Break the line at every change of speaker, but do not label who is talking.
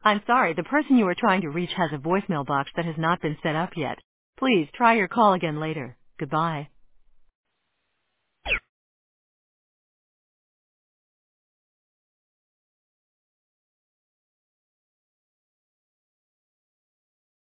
I'm sorry, the person you are trying to reach has a voicemail box that has not been set up yet. Please try your call again later. Goodbye.